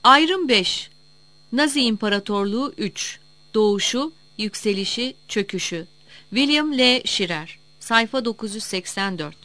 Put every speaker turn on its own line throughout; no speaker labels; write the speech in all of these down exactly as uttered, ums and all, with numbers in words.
Ayrım beş. Nazi İmparatorluğu üç. Doğuşu, yükselişi, çöküşü. William L. Shirer. Sayfa dokuz yüz seksen dört.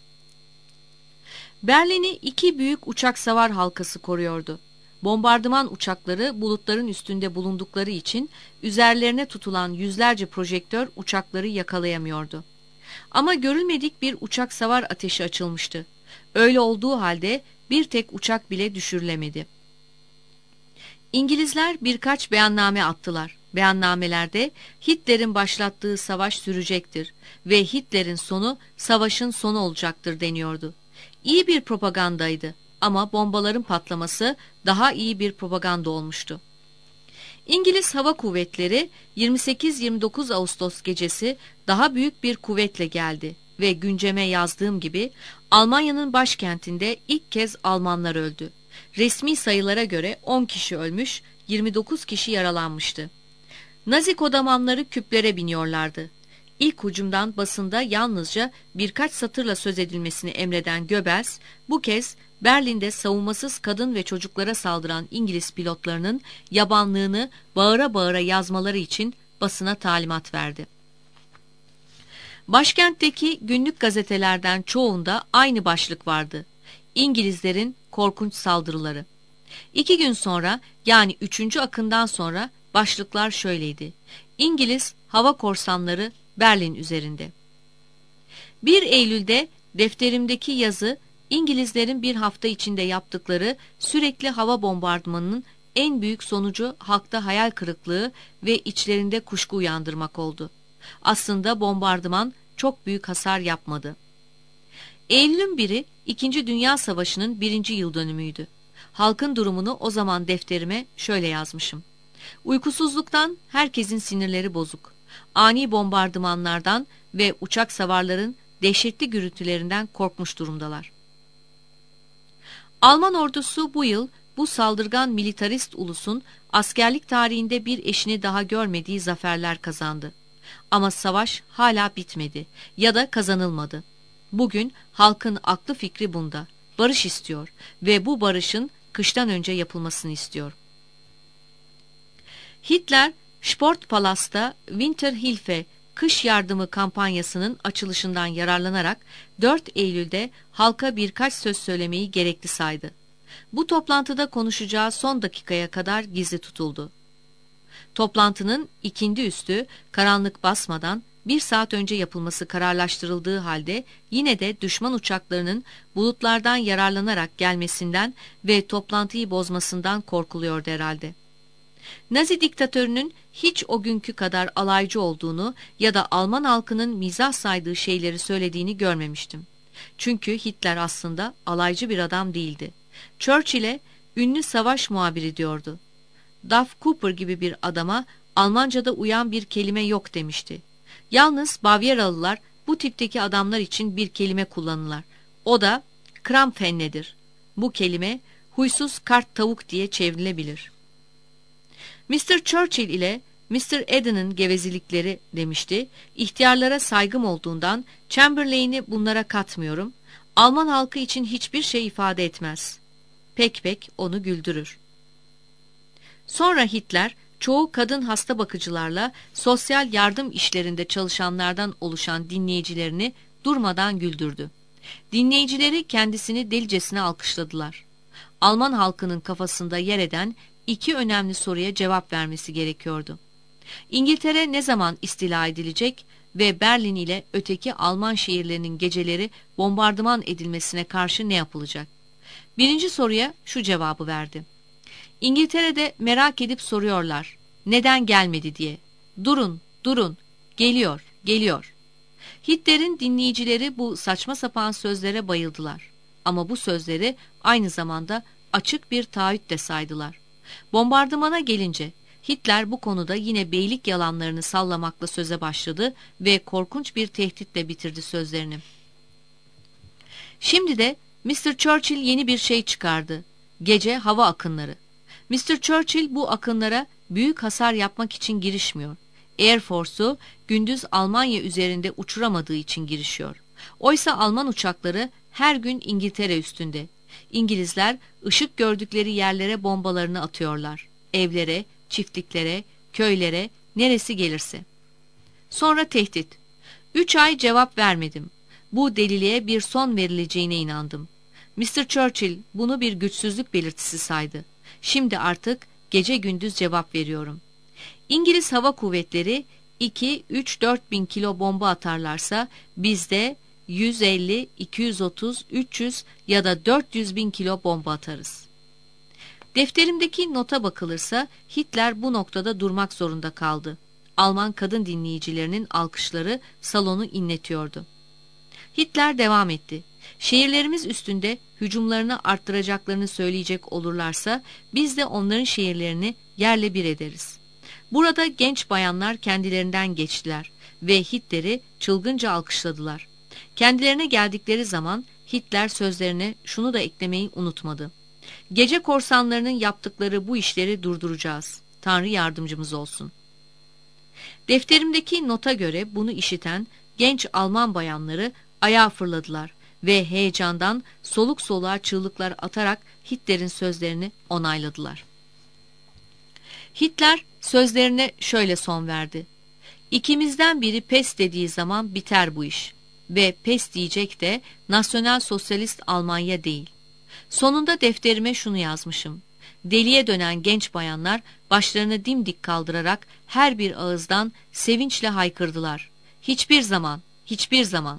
Berlin'i iki büyük uçak savar halkası koruyordu. Bombardıman uçakları bulutların üstünde bulundukları için üzerlerine tutulan yüzlerce projektör uçakları yakalayamıyordu. Ama görülmedik bir uçak savar ateşi açılmıştı. Öyle olduğu halde bir tek uçak bile düşürülemedi. İngilizler birkaç beyanname attılar. Beyannamelerde Hitler'in başlattığı savaş sürecektir ve Hitler'in sonu savaşın sonu olacaktır deniyordu. İyi bir propagandaydı ama bombaların patlaması daha iyi bir propaganda olmuştu. İngiliz Hava Kuvvetleri yirmi sekiz yirmi dokuz Ağustos gecesi daha büyük bir kuvvetle geldi ve günceme yazdığım gibi Almanya'nın başkentinde ilk kez Almanlar öldü. Resmi sayılara göre on kişi ölmüş, yirmi dokuz kişi yaralanmıştı. Nazi kodamanları küplere biniyorlardı. İlk hücumdan basında yalnızca birkaç satırla söz edilmesini emreden Goebbels, bu kez Berlin'de savunmasız kadın ve çocuklara saldıran İngiliz pilotlarının yabanlığını bağıra bağıra yazmaları için basına talimat verdi. Başkentteki günlük gazetelerden çoğunda aynı başlık vardı: İngilizlerin korkunç saldırıları. İki gün sonra, yani üçüncü akından sonra başlıklar şöyleydi: İngiliz hava korsanları Berlin üzerinde. bir Eylül'de defterimdeki yazı, İngilizlerin bir hafta içinde yaptıkları sürekli hava bombardımanının en büyük sonucu halkta hayal kırıklığı ve içlerinde kuşku uyandırmak oldu. Aslında bombardıman çok büyük hasar yapmadı. Eylül'ün biri İkinci Dünya Savaşı'nın birinci yıl dönümüydü. Halkın durumunu o zaman defterime şöyle yazmışım: Uykusuzluktan herkesin sinirleri bozuk. Ani bombardımanlardan ve uçak savarların dehşetli gürültülerinden korkmuş durumdalar. Alman ordusu bu yıl bu saldırgan militarist ulusun askerlik tarihinde bir eşini daha görmediği zaferler kazandı. Ama savaş hala bitmedi ya da kazanılmadı. Bugün halkın aklı fikri bunda. Barış istiyor ve bu barışın kıştan önce yapılmasını istiyor. Hitler, Sportpalas'ta Winterhilfe kış yardımı kampanyasının açılışından yararlanarak dört Eylül'de halka birkaç söz söylemeyi gerekli saydı. Bu toplantıda konuşacağı son dakikaya kadar gizli tutuldu. Toplantının ikindi üstü karanlık basmadan bir saat önce yapılması kararlaştırıldığı halde yine de düşman uçaklarının bulutlardan yararlanarak gelmesinden ve toplantıyı bozmasından korkuluyordu herhalde. Nazi diktatörünün hiç o günkü kadar alaycı olduğunu ya da Alman halkının mizah saydığı şeyleri söylediğini görmemiştim. Çünkü Hitler aslında alaycı bir adam değildi. Churchill'e ünlü savaş muhabiri diyordu. Duff Cooper gibi bir adama Almanca'da uyan bir kelime yok demişti. Yalnız Bavyeralılar bu tipteki adamlar için bir kelime kullanırlar. O da Krampfenne'dir. Bu kelime huysuz kart tavuk diye çevrilebilir. mister Churchill ile mister Eden'ın gevezelikleri demişti. İhtiyarlara saygım olduğundan Chamberlain'i bunlara katmıyorum. Alman halkı için hiçbir şey ifade etmez. Pek pek onu güldürür. Sonra Hitler, çoğu kadın hasta bakıcılarla sosyal yardım işlerinde çalışanlardan oluşan dinleyicilerini durmadan güldürdü. Dinleyicileri kendisini delicesine alkışladılar. Alman halkının kafasında yer eden iki önemli soruya cevap vermesi gerekiyordu. İngiltere ne zaman istila edilecek ve Berlin ile öteki Alman şehirlerinin geceleri bombardıman edilmesine karşı ne yapılacak? Birinci soruya şu cevabı verdi: İngiltere'de merak edip soruyorlar, neden gelmedi diye. Durun, durun, geliyor, geliyor. Hitler'in dinleyicileri bu saçma sapan sözlere bayıldılar. Ama bu sözleri aynı zamanda açık bir taahhüt de saydılar. Bombardımana gelince Hitler bu konuda yine beylik yalanlarını sallamakla söze başladı ve korkunç bir tehditle bitirdi sözlerini. Şimdi de mister Churchill yeni bir şey çıkardı: Gece hava akınları. mister Churchill bu akınlara büyük hasar yapmak için girişmiyor. Air Force'u gündüz Almanya üzerinde uçuramadığı için girişiyor. Oysa Alman uçakları her gün İngiltere üstünde. İngilizler ışık gördükleri yerlere bombalarını atıyorlar. Evlere, çiftliklere, köylere, neresi gelirse. Sonra tehdit. Üç ay cevap vermedim. Bu deliliğe bir son verileceğine inandım. mister Churchill bunu bir güçsüzlük belirtisi saydı. Şimdi artık gece gündüz cevap veriyorum. İngiliz Hava Kuvvetleri iki, üç, dört bin kilo bomba atarlarsa biz de yüz elli, iki yüz otuz, üç yüz ya da dört yüz bin kilo bomba atarız. Defterimdeki nota bakılırsa Hitler bu noktada durmak zorunda kaldı. Alman kadın dinleyicilerinin alkışları salonu inletiyordu. Hitler devam etti. Şehirlerimiz üstünde hücumlarını arttıracaklarını söyleyecek olurlarsa biz de onların şehirlerini yerle bir ederiz. Burada genç bayanlar kendilerinden geçtiler ve Hitler'i çılgınca alkışladılar. Kendilerine geldikleri zaman Hitler sözlerine şunu da eklemeyi unutmadı. Gece korsanlarının yaptıkları bu işleri durduracağız. Tanrı yardımcımız olsun. Defterimdeki nota göre bunu işiten genç Alman bayanları ayağa fırladılar ve heyecandan soluk soluğa çığlıklar atarak Hitler'in sözlerini onayladılar. Hitler sözlerine şöyle son verdi. İkimizden biri pes dediği zaman biter bu iş ve pes diyecek de Nasyonal Sosyalist Almanya değil. Sonunda defterime şunu yazmışım. Deliye dönen genç bayanlar başlarını dimdik kaldırarak her bir ağızdan sevinçle haykırdılar. Hiçbir zaman, hiçbir zaman.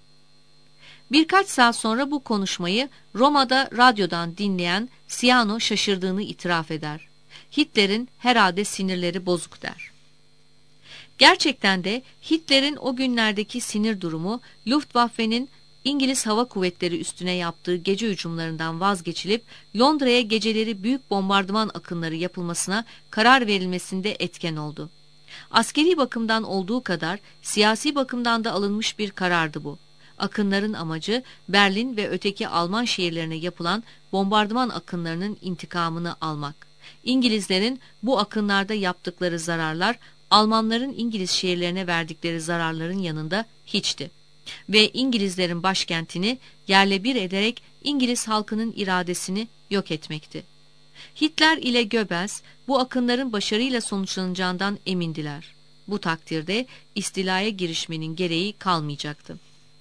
Birkaç saat sonra bu konuşmayı Roma'da radyodan dinleyen Ciano şaşırdığını itiraf eder. Hitler'in herhalde sinirleri bozuk der. Gerçekten de Hitler'in o günlerdeki sinir durumu Luftwaffe'nin İngiliz Hava Kuvvetleri üstüne yaptığı gece hücumlarından vazgeçilip Londra'ya geceleri büyük bombardıman akınları yapılmasına karar verilmesinde etken oldu. Askeri bakımdan olduğu kadar siyasi bakımdan da alınmış bir karardı bu. Akınların amacı Berlin ve öteki Alman şehirlerine yapılan bombardıman akınlarının intikamını almak. İngilizlerin bu akınlarda yaptıkları zararlar Almanların İngiliz şehirlerine verdikleri zararların yanında hiçti. Ve İngilizlerin başkentini yerle bir ederek İngiliz halkının iradesini yok etmekti. Hitler ile Goebbels bu akınların başarıyla sonuçlanacağından emindiler. Bu takdirde istilaya girişmenin gereği kalmayacaktı.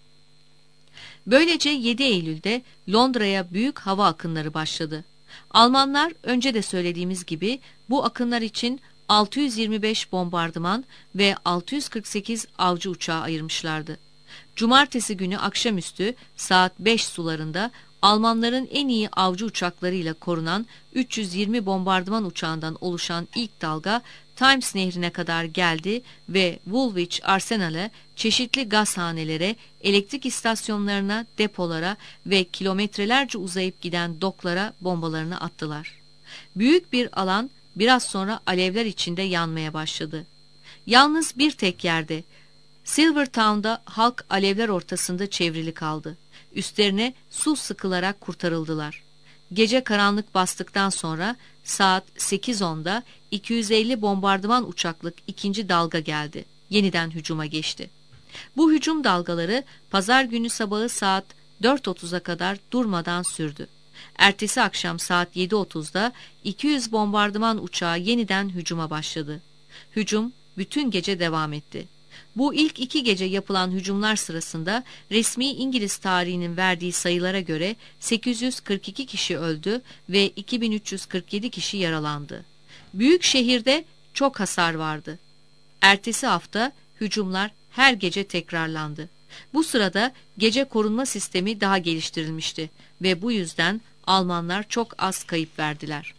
Böylece yedi Eylül'de Londra'ya büyük hava akınları başladı. Almanlar önce de söylediğimiz gibi bu akınlar için altı yüz yirmi beş bombardıman ve altı yüz kırk sekiz avcı uçağı ayırmışlardı. Cumartesi günü akşamüstü saat beş sularında Almanların en iyi avcı uçaklarıyla korunan üç yüz yirmi bombardıman uçağından oluşan ilk dalga Thames Nehri'ne kadar geldi ve Woolwich Arsenal'e, çeşitli gazhanelere, elektrik istasyonlarına, depolara ve kilometrelerce uzayıp giden doklara bombalarını attılar. Büyük bir alan biraz sonra alevler içinde yanmaya başladı. Yalnız bir tek yerde, Silvertown'da halk alevler ortasında çevrili kaldı. Üstlerine su sıkılarak kurtarıldılar. Gece karanlık bastıktan sonra saat sekiz onda iki yüz elli bombardıman uçaklık ikinci dalga geldi. Yeniden hücuma geçti. Bu hücum dalgaları pazar günü sabahı saat dört otuza kadar durmadan sürdü. Ertesi akşam saat yedi otuzda iki yüz bombardıman uçağı yeniden hücuma başladı. Hücum bütün gece devam etti. Bu ilk iki gece yapılan hücumlar sırasında resmi İngiliz tarihinin verdiği sayılara göre sekiz yüz kırk iki kişi öldü ve iki bin üç yüz kırk yedi kişi yaralandı. Büyük şehirde çok hasar vardı. Ertesi hafta hücumlar her gece tekrarlandı. Bu sırada gece korunma sistemi daha geliştirilmişti ve bu yüzden Almanlar çok az kayıp verdiler.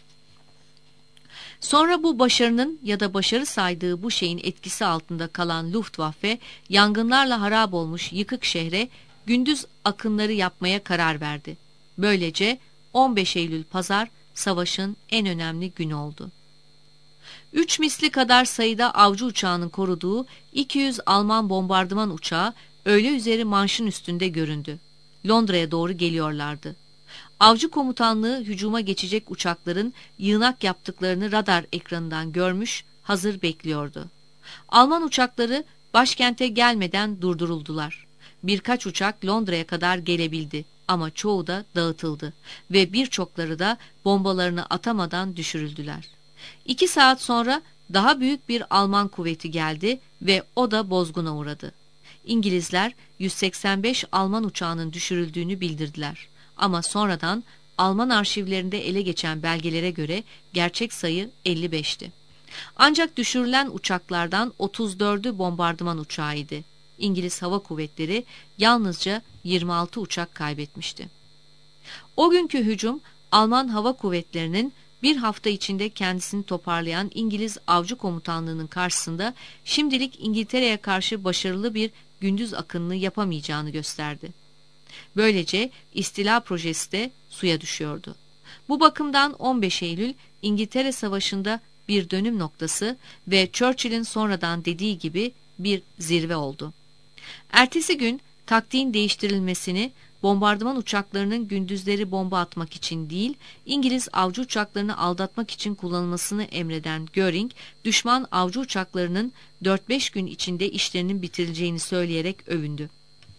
Sonra bu başarının ya da başarı saydığı bu şeyin etkisi altında kalan Luftwaffe, yangınlarla harap olmuş yıkık şehre gündüz akınları yapmaya karar verdi. Böylece on beş Eylül Pazar, savaşın en önemli günü oldu. Üç misli kadar sayıda avcı uçağının koruduğu iki yüz Alman bombardıman uçağı öğle üzeri Manş'ın üstünde göründü. Londra'ya doğru geliyorlardı. Avcı komutanlığı hücuma geçecek uçakların yığınak yaptıklarını radar ekranından görmüş, hazır bekliyordu. Alman uçakları başkente gelmeden durduruldular. Birkaç uçak Londra'ya kadar gelebildi. ama çoğu da dağıtıldı ve birçokları da bombalarını atamadan düşürüldüler. İki saat sonra daha büyük bir Alman kuvveti geldi ve o da bozguna uğradı. İngilizler yüz seksen beş Alman uçağının düşürüldüğünü bildirdiler. Ama sonradan Alman arşivlerinde ele geçen belgelere göre gerçek sayı elli beşti. Ancak düşürülen uçaklardan otuz dördü bombardıman uçağıydı. İngiliz Hava Kuvvetleri yalnızca yirmi altı uçak kaybetmişti. O günkü hücum Alman Hava Kuvvetleri'nin bir hafta içinde kendisini toparlayan İngiliz Avcı Komutanlığı'nın karşısında şimdilik İngiltere'ye karşı başarılı bir gündüz akınını yapamayacağını gösterdi. Böylece istila projesi de suya düşüyordu. Bu bakımdan on beş Eylül İngiltere Savaşı'nda bir dönüm noktası ve Churchill'in sonradan dediği gibi bir zirve oldu. Ertesi gün taktiğin değiştirilmesini, bombardıman uçaklarının gündüzleri bomba atmak için değil, İngiliz avcı uçaklarını aldatmak için kullanılmasını emreden Göring, düşman avcı uçaklarının dört beş gün içinde işlerinin bitirileceğini söyleyerek övündü.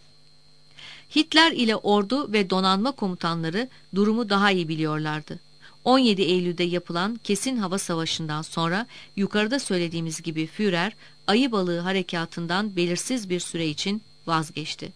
Hitler ile ordu ve donanma komutanları durumu daha iyi biliyorlardı. on yedi Eylül'de yapılan kesin hava savaşından sonra yukarıda söylediğimiz gibi Führer, Ayı Balığı harekatından belirsiz bir süre için vazgeçti.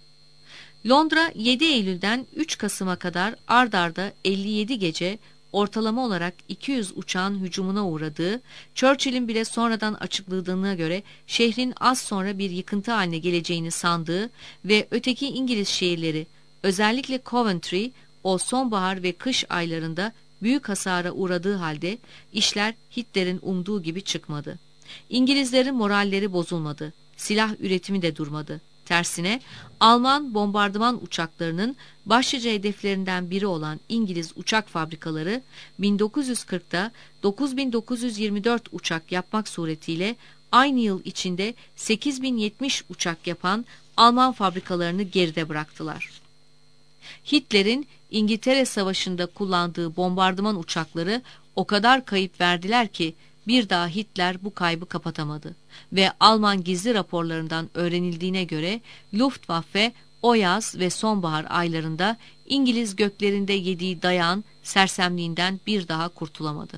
Londra yedi Eylül'den üç Kasım'a kadar ard arda elli yedi gece ortalama olarak iki yüz uçağın hücumuna uğradığı, Churchill'in bile sonradan açıkladığına göre şehrin az sonra bir yıkıntı haline geleceğini sandığı ve öteki İngiliz şehirleri, özellikle Coventry, o sonbahar ve kış aylarında büyük hasara uğradığı halde işler Hitler'in umduğu gibi çıkmadı. İngilizlerin moralleri bozulmadı, silah üretimi de durmadı. Tersine Alman bombardıman uçaklarının başlıca hedeflerinden biri olan İngiliz uçak fabrikaları bin dokuz yüz kırkta dokuz bin dokuz yüz yirmi dört uçak yapmak suretiyle aynı yıl içinde sekiz bin yetmiş uçak yapan Alman fabrikalarını geride bıraktılar. Hitler'in İngiltere Savaşı'nda kullandığı bombardıman uçakları o kadar kayıp verdiler ki bir daha Hitler bu kaybı kapatamadı ve Alman gizli raporlarından öğrenildiğine göre Luftwaffe o yaz ve sonbahar aylarında İngiliz göklerinde yediği dayağın sersemliğinden bir daha kurtulamadı.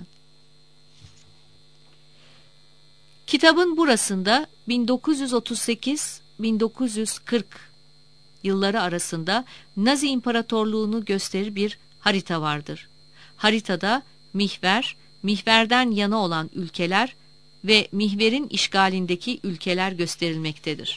Kitabın burasında bin dokuz yüz otuz sekiz bin dokuz yüz kırk yılları arasında Nazi İmparatorluğunu gösterir bir harita vardır. Haritada mihver, mihverden yana olan ülkeler ve mihverin işgalindeki ülkeler gösterilmektedir.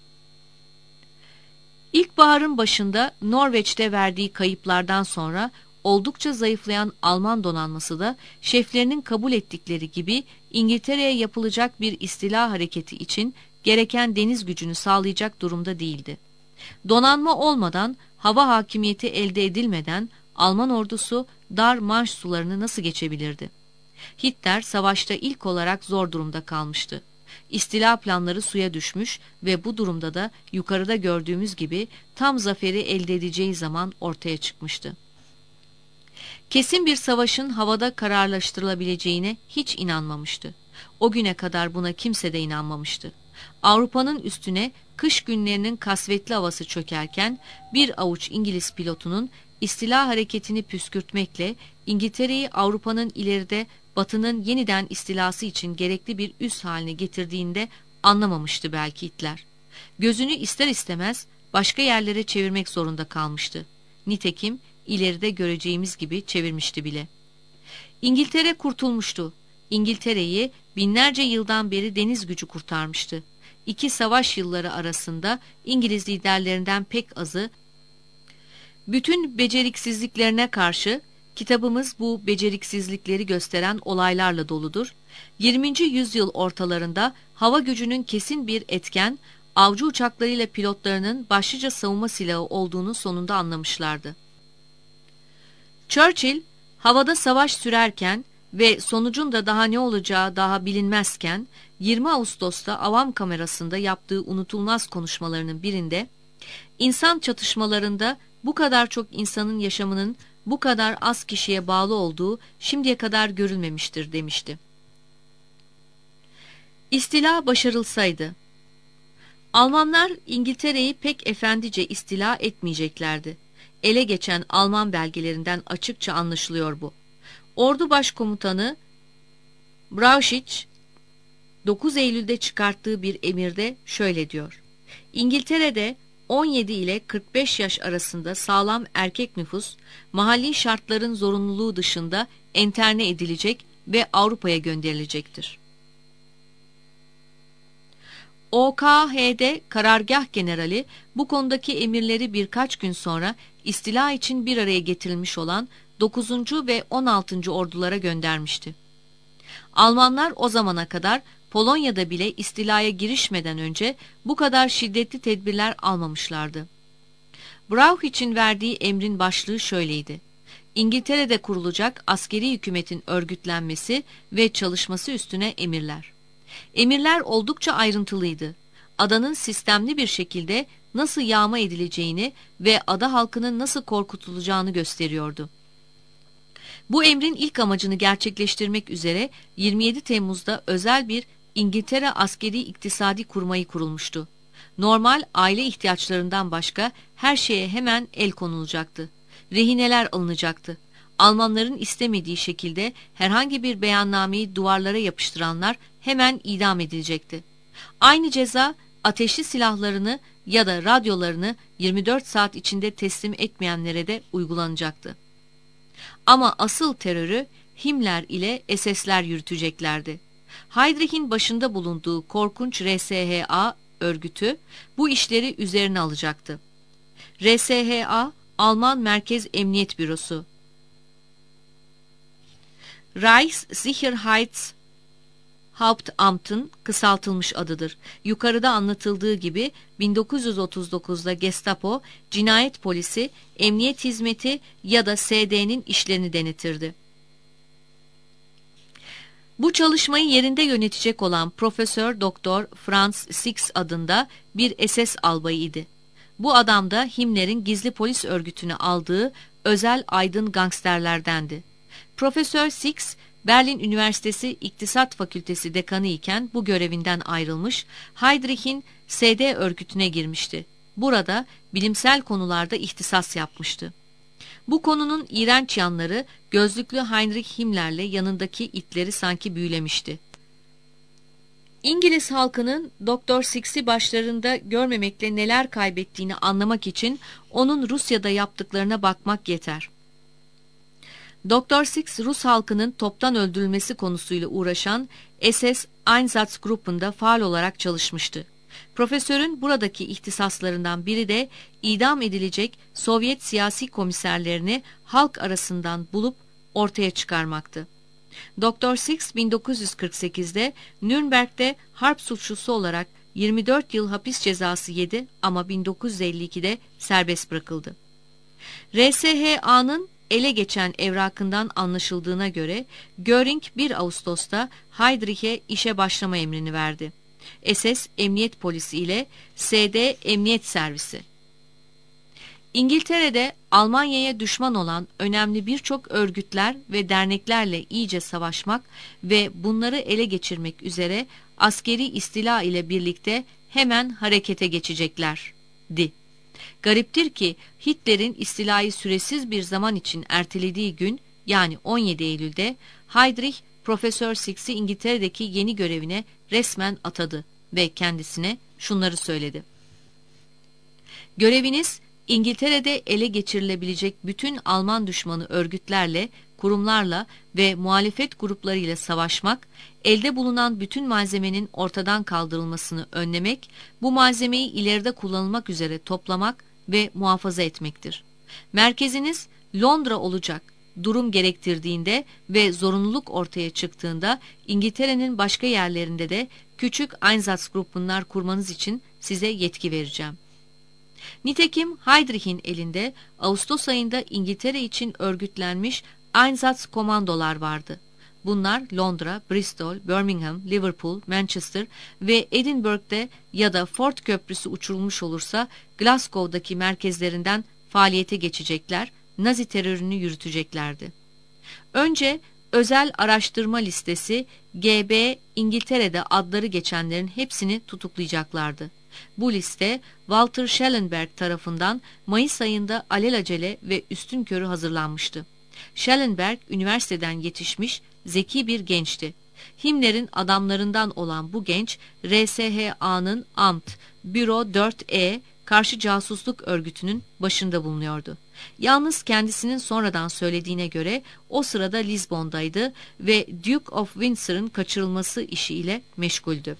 İlkbaharın başında Norveç'te verdiği kayıplardan sonra oldukça zayıflayan Alman donanması da şeflerinin kabul ettikleri gibi İngiltere'ye yapılacak bir istila hareketi için gereken deniz gücünü sağlayacak durumda değildi. Donanma olmadan, hava hakimiyeti elde edilmeden Alman ordusu dar Manş sularını nasıl geçebilirdi? Hitler savaşta ilk olarak zor durumda kalmıştı. İstila planları suya düşmüş ve bu durumda da yukarıda gördüğümüz gibi tam zaferi elde edeceği zaman ortaya çıkmıştı. Kesin bir savaşın havada kararlaştırılabileceğine hiç inanmamıştı. O güne kadar buna kimse de inanmamıştı. Avrupa'nın üstüne kış günlerinin kasvetli havası çökerken bir avuç İngiliz pilotunun istila hareketini püskürtmekle İngiltere'yi Avrupa'nın ileride Batı'nın yeniden istilası için gerekli bir üs haline getirdiğinde anlamamıştı belki Hitler. Gözünü ister istemez başka yerlere çevirmek zorunda kalmıştı. Nitekim ileride göreceğimiz gibi çevirmişti bile. İngiltere kurtulmuştu. İngiltere'yi binlerce yıldan beri deniz gücü kurtarmıştı. İki savaş yılları arasında İngiliz liderlerinden pek azı, bütün beceriksizliklerine karşı kitabımız bu beceriksizlikleri gösteren olaylarla doludur. yirminci yüzyıl ortalarında hava gücünün kesin bir etken, avcı uçaklarıyla pilotlarının başlıca savunma silahı olduğunu sonunda anlamışlardı. Churchill, havada savaş sürerken ve sonucun da daha ne olacağı daha bilinmezken, yirmi Ağustos'ta avam kamerasında yaptığı unutulmaz konuşmalarının birinde, insan çatışmalarında bu kadar çok insanın yaşamının bu kadar az kişiye bağlı olduğu şimdiye kadar görülmemiştir demişti. İstila başarılsaydı, Almanlar İngiltere'yi pek efendice istila etmeyeceklerdi. ele geçen Alman belgelerinden açıkça anlaşılıyor bu. Ordu Başkomutanı Brauchitsch, dokuz Eylül'de çıkarttığı bir emirde şöyle diyor: İngiltere'de on yedi ile kırk beş yaş arasında sağlam erkek nüfus, mahalli şartların zorunluluğu dışında enterne edilecek ve Avrupa'ya gönderilecektir. O K H'de Karargah Generali bu konudaki emirleri birkaç gün sonra istila için bir araya getirilmiş olan dokuzuncu ve on altıncı ordulara göndermişti. Almanlar o zamana kadar Polonya'da bile istilaya girişmeden önce bu kadar şiddetli tedbirler almamışlardı. Brauchitz'in verdiği emrin başlığı şöyleydi: İngiltere'de kurulacak askeri hükümetin örgütlenmesi ve çalışması üstüne emirler. Emirler oldukça ayrıntılıydı. Adanın sistemli bir şekilde nasıl yağma edileceğini ve ada halkının nasıl korkutulacağını gösteriyordu. Bu emrin ilk amacını gerçekleştirmek üzere yirmi yedi Temmuz'da özel bir İngiltere Askeri İktisadi Kurmayı kurulmuştu. Normal aile ihtiyaçlarından başka her şeye hemen el konulacaktı. Rehineler alınacaktı. Almanların istemediği şekilde herhangi bir beyannameyi duvarlara yapıştıranlar hemen idam edilecekti. Aynı ceza ateşli silahlarını ya da radyolarını yirmi dört saat içinde teslim etmeyenlere de uygulanacaktı. Ama asıl terörü Himmler ile S S'ler yürüteceklerdi. Heydrich'in başında bulunduğu korkunç R S H A örgütü bu işleri üzerine alacaktı. R S H A, Alman Merkez Emniyet Bürosu, Reichssicherheitshauptamt'ın kısaltılmış adıdır. Yukarıda anlatıldığı gibi bin dokuz yüz otuz dokuzda Gestapo, cinayet polisi, emniyet hizmeti ya da S D'nin işlerini denetirdi. Bu çalışmayı yerinde yönetecek olan Profesör Doktor Franz Six adında bir S S albayıydı. Bu adam da Himmler'in gizli polis örgütünü aldığı özel aydın gangsterlerdendi. Profesör Six, Berlin Üniversitesi İktisat Fakültesi dekanı iken bu görevinden ayrılmış, Heydrich'in S D örgütüne girmişti. Burada bilimsel konularda ihtisas yapmıştı. Bu konunun iğrenç yanları gözlüklü Heinrich Himmler'le yanındaki itleri sanki büyülemişti. İngiliz halkının Doktor Six'i başlarında görmemekle neler kaybettiğini anlamak için onun Rusya'da yaptıklarına bakmak yeter. Doktor Six, Rus halkının toptan öldürülmesi konusuyla uğraşan S S Einsatzgruppen'da faal olarak çalışmıştı. Profesörün buradaki ihtisaslarından biri de idam edilecek Sovyet siyasi komiserlerini halk arasından bulup ortaya çıkarmaktı. Doktor Six bin dokuz yüz kırk sekizde Nürnberg'de harp suçlusu olarak yirmi dört yıl hapis cezası yedi ama bin dokuz yüz elli ikide serbest bırakıldı. R S H A'nın ele geçen evrakından anlaşıldığına göre Göring bir Ağustos'ta Heydrich'e işe başlama emrini verdi. S S Emniyet Polisi ile S D Emniyet Servisi. İngiltere'de Almanya'ya düşman olan önemli birçok örgütler ve derneklerle iyice savaşmak ve bunları ele geçirmek üzere askeri istila ile birlikte hemen harekete geçeceklerdi. Gariptir ki Hitler'in istilayı süresiz bir zaman için ertelediği gün, yani on yedi Eylül'de Heydrich Profesör Six'i İngiltere'deki yeni görevine resmen atadı ve kendisine şunları söyledi: Göreviniz İngiltere'de ele geçirilebilecek bütün Alman düşmanı örgütlerle, kurumlarla ve muhalefet gruplarıyla savaşmak, elde bulunan bütün malzemenin ortadan kaldırılmasını önlemek, bu malzemeyi ileride kullanılmak üzere toplamak ve muhafaza etmektir. Merkeziniz Londra olacak. Durum gerektirdiğinde ve zorunluluk ortaya çıktığında İngiltere'nin başka yerlerinde de küçük Einsatzgruppenlar kurmanız için size yetki vereceğim. Nitekim Heydrich'in elinde Ağustos ayında İngiltere için örgütlenmiş Einsatz komandolar vardı. Bunlar Londra, Bristol, Birmingham, Liverpool, Manchester ve Edinburgh'de ya da Fort Köprüsü uçurulmuş olursa Glasgow'daki merkezlerinden faaliyete geçecekler, Nazi terörünü yürüteceklerdi. Önce özel araştırma listesi G B İngiltere'de adları geçenlerin hepsini tutuklayacaklardı. Bu liste Walter Schellenberg tarafından Mayıs ayında alelacele ve üstünkörü hazırlanmıştı. Schellenberg üniversiteden yetişmiş zeki bir gençti. Himmler'in adamlarından olan bu genç R S H A'nın Amt, Büro dört E karşı casusluk örgütünün başında bulunuyordu. Yalnız kendisinin sonradan söylediğine göre o sırada Lizbon'daydı ve Duke of Windsor'ın kaçırılması işiyle meşguldü.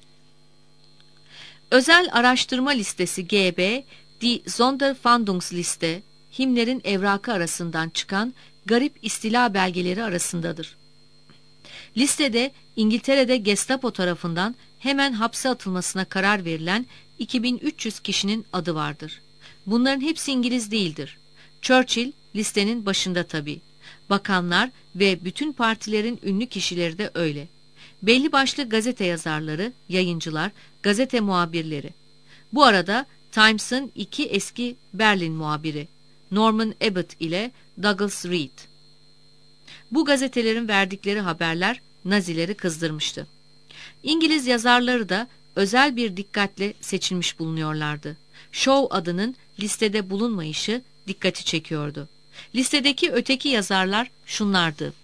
Özel araştırma listesi G B, Die Sonderfahndungsliste, Himmler'in evrakı arasından çıkan garip istila belgeleri arasındadır. Listede İngiltere'de Gestapo tarafından hemen hapse atılmasına karar verilen iki bin üç yüz kişinin adı vardır. Bunların hepsi İngiliz değildir. Churchill listenin başında tabii. Bakanlar ve bütün partilerin ünlü kişileri de öyle. Belli başlı gazete yazarları, yayıncılar, gazete muhabirleri. Bu arada Times'ın iki eski Berlin muhabiri, Norman Abbott ile Douglas Reed. Bu gazetelerin verdikleri haberler Nazileri kızdırmıştı. İngiliz yazarları da özel bir dikkatle seçilmiş bulunuyorlardı. Shaw adının listede bulunmayışı dikkati çekiyordu. Listedeki öteki yazarlar şunlardı: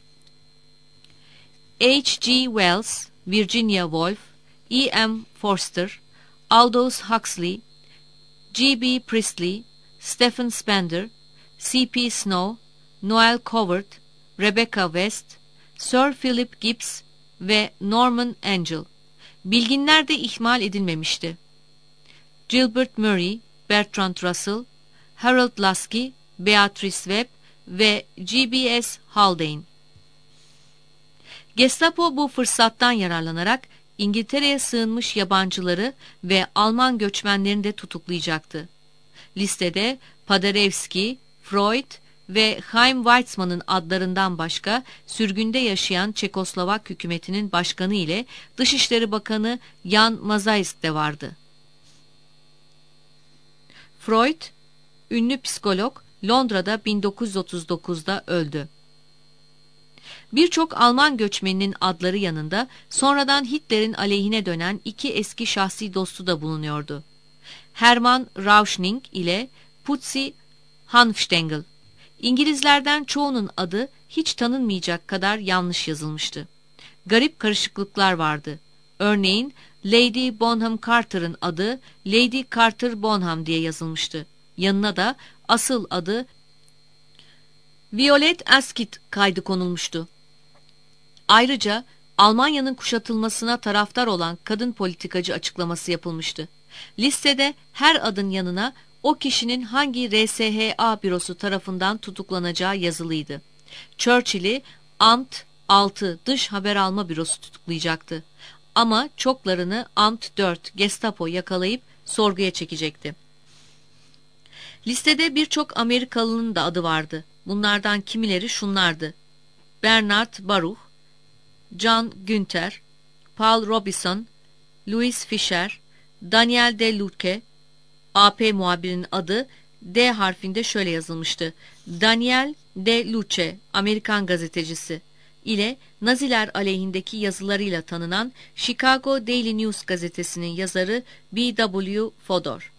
H G Wells, Virginia Woolf, E M Forster, Aldous Huxley, G B Priestley, Stephen Spender, C P Snow, Noel Coward, Rebecca West, Sir Philip Gibbs ve Norman Angell. Bilginler de ihmal edilmemişti. Gilbert Murray, Bertrand Russell, Harold Lasky, Beatrice Webb ve G B S Haldane. Gestapo bu fırsattan yararlanarak İngiltere'ye sığınmış yabancıları ve Alman göçmenlerini de tutuklayacaktı. Listede Paderewski, Freud ve Chaim Weizmann'ın adlarından başka sürgünde yaşayan Çekoslovak hükümetinin başkanı ile Dışişleri Bakanı Jan Mazajs de vardı. Freud, ünlü psikolog, Londra'da bin dokuz yüz otuz dokuzda öldü. Birçok Alman göçmeninin adları yanında sonradan Hitler'in aleyhine dönen iki eski şahsi dostu da bulunuyordu. Hermann Rauschning ile Putzi Hanfstengel. İngilizlerden çoğunun adı hiç tanınmayacak kadar yanlış yazılmıştı. Garip karışıklıklar vardı. Örneğin Lady Bonham Carter'ın adı Lady Carter Bonham diye yazılmıştı. Yanına da asıl adı Violet Ascot kaydı konulmuştu. Ayrıca Almanya'nın kuşatılmasına taraftar olan kadın politikacı açıklaması yapılmıştı. Listede her adın yanına o kişinin hangi R S H A bürosu tarafından tutuklanacağı yazılıydı. Churchill'i Amt altı Dış Haber Alma Bürosu tutuklayacaktı. Ama çoklarını Amt dört Gestapo yakalayıp sorguya çekecekti. Listede birçok Amerikalının da adı vardı. Bunlardan kimileri şunlardı: Bernard Baruch, John Günther, Paul Robinson, Louis Fisher, Daniel De Luque. A P muhabirinin adı D harfinde şöyle yazılmıştı: Daniel De Luce, Amerikan gazetecisi ile Naziler aleyhindeki yazılarıyla tanınan Chicago Daily News gazetesinin yazarı B W Fodor.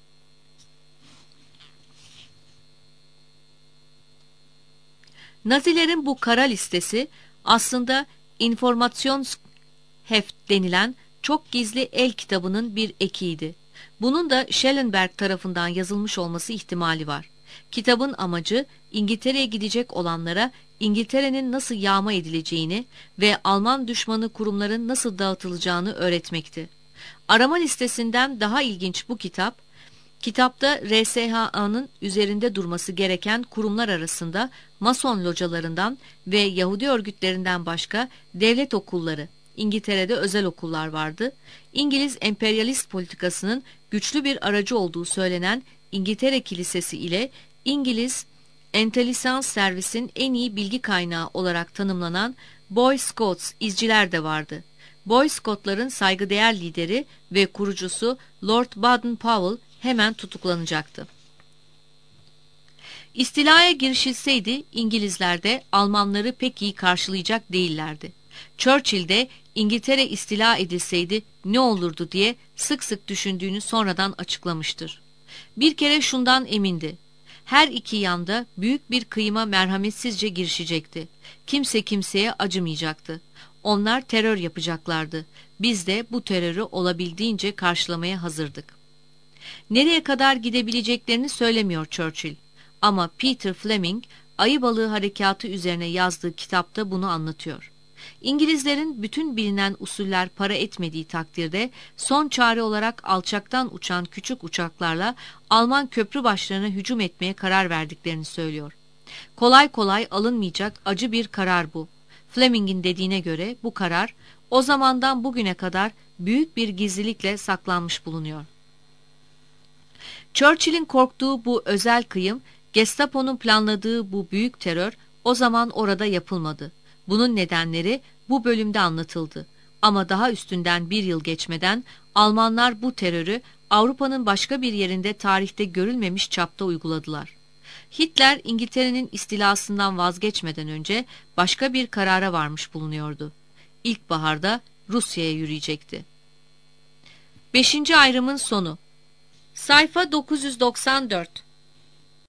Nazilerin bu kara listesi aslında Informationsheft denilen çok gizli el kitabının bir ekiydi. Bunun da Schellenberg tarafından yazılmış olması ihtimali var. Kitabın amacı İngiltere'ye gidecek olanlara İngiltere'nin nasıl yağma edileceğini ve Alman düşmanı kurumların nasıl dağıtılacağını öğretmekti. Arama listesinden daha ilginç bu kitap, kitapta R S H A'nın üzerinde durması gereken kurumlar arasında Mason localarından ve Yahudi örgütlerinden başka devlet okulları, İngiltere'de özel okullar vardı. İngiliz emperyalist politikasının güçlü bir aracı olduğu söylenen İngiltere Kilisesi ile İngiliz entelektüel servisin en iyi bilgi kaynağı olarak tanımlanan Boy Scouts izciler de vardı. Boy Scout'ların saygıdeğer lideri ve kurucusu Lord Baden-Powell hemen tutuklanacaktı. İstilaya girişilseydi İngilizler de Almanları pek iyi karşılayacak değillerdi. Churchill de İngiltere istila edilseydi ne olurdu diye sık sık düşündüğünü sonradan açıklamıştır. Bir kere şundan emindi: her iki yanda büyük bir kıyıma merhametsizce girişecekti. Kimse kimseye acımayacaktı. Onlar terör yapacaklardı. Biz de bu terörü olabildiğince karşılamaya hazırdık. Nereye kadar gidebileceklerini söylemiyor Churchill. Ama Peter Fleming, Ayı Balığı Harekatı üzerine yazdığı kitapta bunu anlatıyor. İngilizlerin bütün bilinen usuller para etmediği takdirde son çare olarak alçaktan uçan küçük uçaklarla Alman köprü başlarına hücum etmeye karar verdiklerini söylüyor. Kolay kolay alınmayacak acı bir karar bu. Fleming'in dediğine göre bu karar o zamandan bugüne kadar büyük bir gizlilikle saklanmış bulunuyor. Churchill'in korktuğu bu özel kıyım, Gestapo'nun planladığı bu büyük terör o zaman orada yapılmadı. Bunun nedenleri bu bölümde anlatıldı. Ama daha üstünden bir yıl geçmeden Almanlar bu terörü Avrupa'nın başka bir yerinde tarihte görülmemiş çapta uyguladılar. Hitler, İngiltere'nin istilasından vazgeçmeden önce başka bir karara varmış bulunuyordu. İlkbaharda Rusya'ya yürüyecekti. Beşinci ayrımın sonu. Sayfa dokuz yüz doksan dört.